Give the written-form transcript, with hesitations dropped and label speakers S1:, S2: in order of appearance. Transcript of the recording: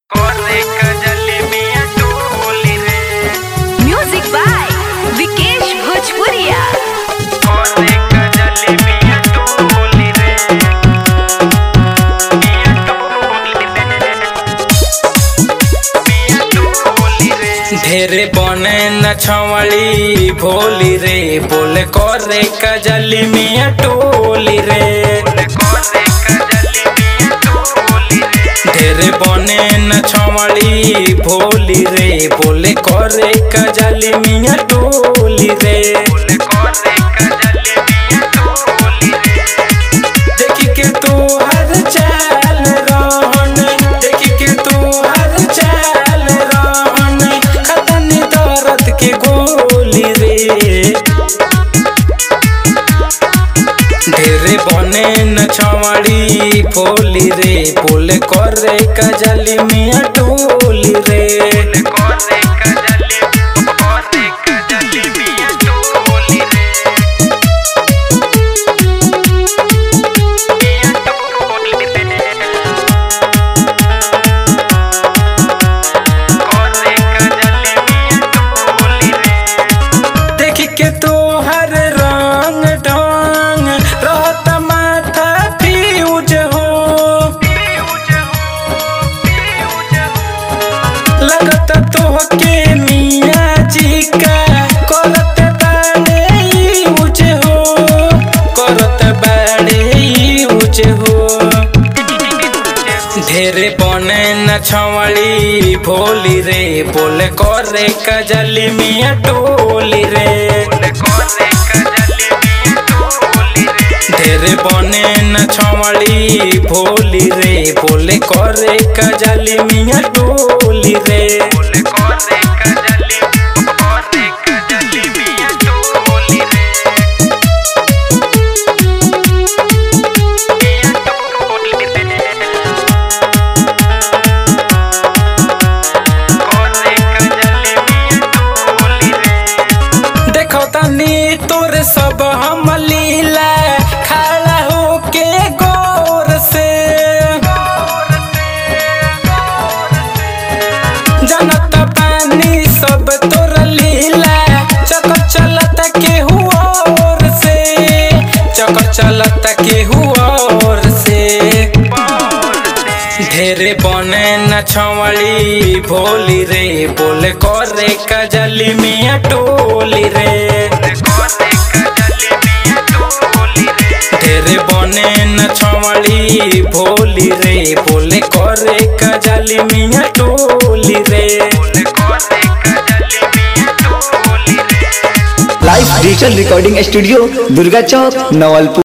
S1: Music by Vikesh भोजपुरिया।
S2: ढेरे बने न छवली भोली रे बोले करे कजली मिया टोली रे। ढेरे बने न छवली भोली रे बोले करे कजली मिया टोली रे। देखी के तू हर चाल रहन, देखी के तू हर चाल रहन, खतन दर्द के गोली रे। ढेरे बने न छवड़ी भोली रे बोले करे कजली मिया टोली रे। देखी के तू हर रंग ढंग रहत माथा फ्यूज हो, लगत तोहके मिया जी का करत बाड़े यूज हो, करत बाड़े यूज हो। ढेरे बने न छवली भोली रे बोले करे कजली मिया टोली रे। ढेरे बने न छवली भोली रे बोले करे कजली मिया टोली रे। देखो तनी तोर सब हम लीला खड़ा होके गौर से, जनत पानी सब तोर लीला चक्कर चलत के हुआ और से, चक्कर चलत के हुआ और से। ढेरे बने न छवली भोली रे बोले करे कजली मिया टोली रे। ढेरे बने न छवली भोली रे बोले करे कजली मिया टोली रे।
S3: Live digital recording studio Durga Chowk Nawalpur.